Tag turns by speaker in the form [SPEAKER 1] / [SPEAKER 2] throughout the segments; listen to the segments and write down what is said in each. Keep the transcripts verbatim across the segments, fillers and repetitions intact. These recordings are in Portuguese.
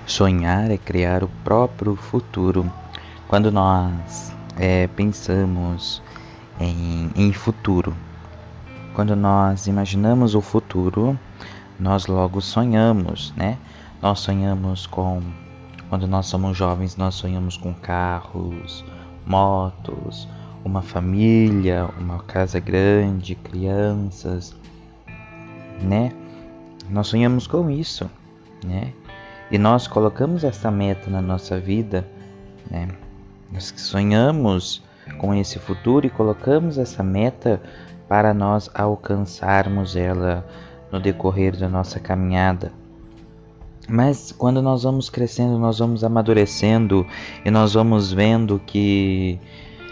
[SPEAKER 1] Sonhar é criar o próprio futuro. Quando nós é, pensamos em, em futuro, quando nós imaginamos o futuro, nós logo sonhamos, né? Nós sonhamos com, quando nós somos jovens, nós sonhamos com carros, motos, uma família, uma casa grande, crianças, né? Nós sonhamos com isso, né? E nós colocamos essa meta na nossa vida, né? Nós sonhamos com esse futuro e colocamos essa meta para nós alcançarmos ela no decorrer da nossa caminhada. Mas quando nós vamos crescendo, nós vamos amadurecendo e nós vamos vendo que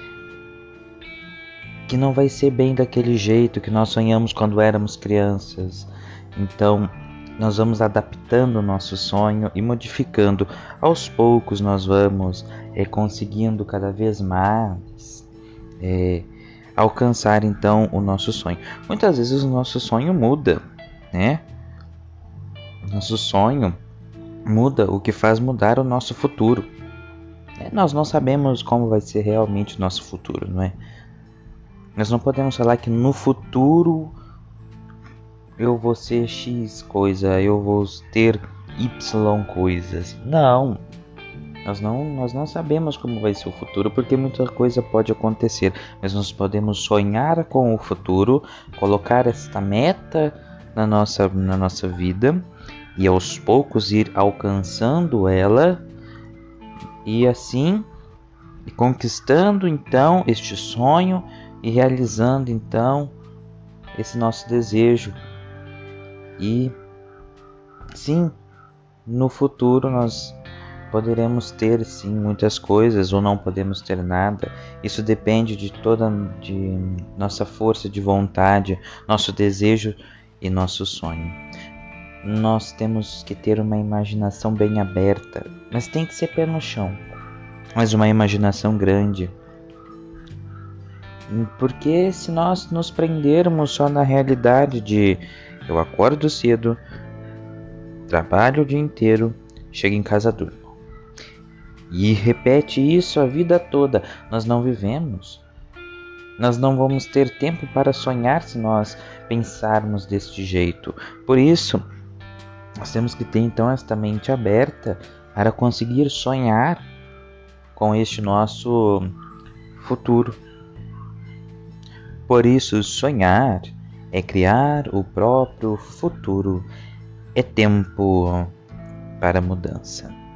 [SPEAKER 1] que não vai ser bem daquele jeito que nós sonhamos quando éramos crianças. Então, nós vamos adaptando o nosso sonho e modificando. Aos poucos nós vamos é, conseguindo cada vez mais é, alcançar então o nosso sonho. Muitas vezes o nosso sonho muda, né? Nosso sonho muda, o que faz mudar o nosso futuro. É, nós não sabemos como vai ser realmente o nosso futuro, não é? Nós não podemos falar que no futuro eu vou ser X coisa, eu vou ter Y coisas. Não, nós não, nós não sabemos como vai ser o futuro, porque muita coisa pode acontecer. Mas nós podemos sonhar com o futuro, colocar esta meta na nossa, na nossa vida e aos poucos ir alcançando ela e assim conquistando então este sonho e realizando então esse nosso desejo. E sim, no futuro nós poderemos ter sim muitas coisas ou não podemos ter nada. Isso depende de toda de nossa força de vontade, nosso desejo e nosso sonho. Nós temos que ter uma imaginação bem aberta, mas tem que ser pé no chão, mas uma imaginação grande. Porque se nós nos prendermos só na realidade de eu acordo cedo, trabalho o dia inteiro, chego em casa durmo e repete isso a vida toda, nós não vivemos. Nós não vamos ter tempo para sonhar se nós pensarmos deste jeito. Por isso, nós temos que ter então esta mente aberta para conseguir sonhar com este nosso futuro. Por isso, sonhar é criar o próprio futuro. É tempo para mudança.